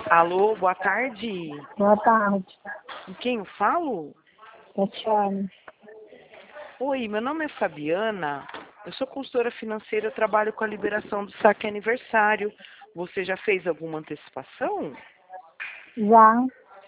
Alô, boa tarde. Boa tarde, Com quem eu falo? Tatiane. Oi, meu nome é Fabiana. Eu sou consultora financeira, eu trabalho com a liberação do saque aniversário. Você já fez alguma antecipação? Já,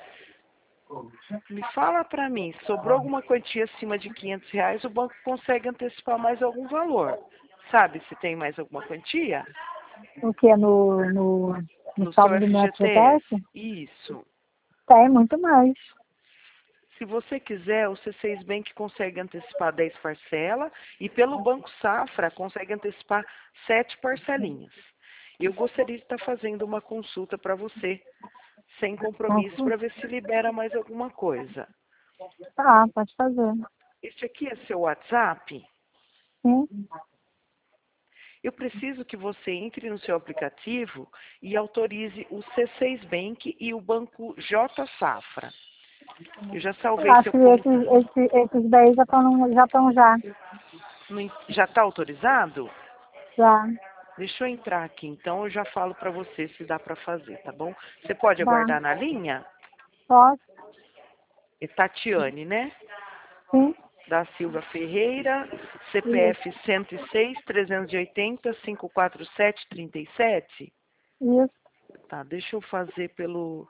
Me fala para mim, sobrou alguma quantia acima de R$ 500, o banco consegue antecipar mais algum valor. Sabe se tem mais alguma quantia? o que? No No seu saldo do meu FGTS? FGTS? Isso. Tem muito mais. Se você quiser, o C6 Bank consegue antecipar 10 parcelas e pelo Banco Safra consegue antecipar 7 parcelinhas. Eu gostaria de estar fazendo uma consulta para você, sem compromisso, Nossa. para ver se libera mais alguma coisa. Tá, pode fazer. Este aqui é seu WhatsApp. Sim. Eu preciso que você entre no seu aplicativo e autorize o C6 Bank e o Banco J Safra. Eu já salvei Acho seu que contato. esses daí já estão já. Já está autorizado? Já. Deixa eu entrar aqui, então eu já falo para você se dá para fazer, tá bom? Você pode Tá. aguardar na linha? Posso? É Tatiane, né? Sim. Da Silva Ferreira, Isso. CPF 106-380-547-37. Isso. Tá, deixa eu fazer pelo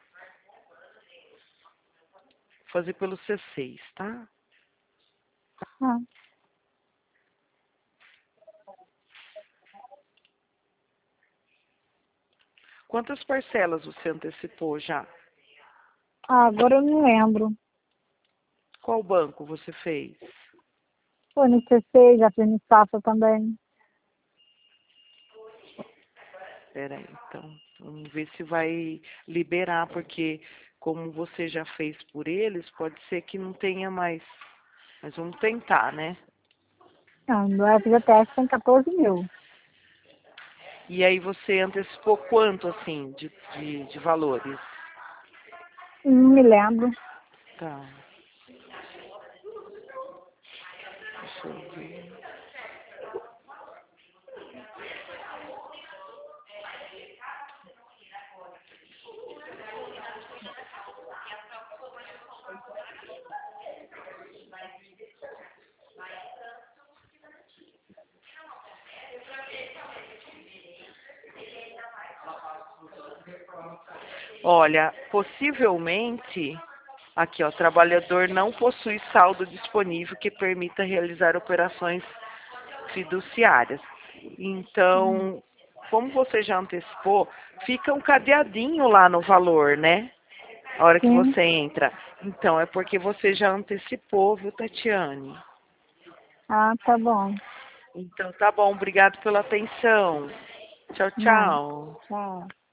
C6, tá? Ah. Quantas parcelas você antecipou já? Agora eu não lembro. Qual banco você fez? Foi no CC, já fiz no Safra também. Espera aí, então. Vamos ver se vai liberar, porque como você já fez por eles, pode ser que não tenha mais. Mas vamos tentar, né? Não, no FGTS tem 14 mil. E aí você antecipou quanto, assim, de valores? Não me lembro. Tá. Deixa eu ver. Olha, possivelmente, aqui ó, o trabalhador não possui saldo disponível que permita realizar operações fiduciárias. Então, como você já antecipou, fica um cadeadinho lá no valor, né? A hora que Sim. você entra. Então, é porque você já antecipou, viu, Tatiane? Ah, tá bom. Então, tá bom. Obrigado pela atenção. Tchau, Não. tchau. Tchau.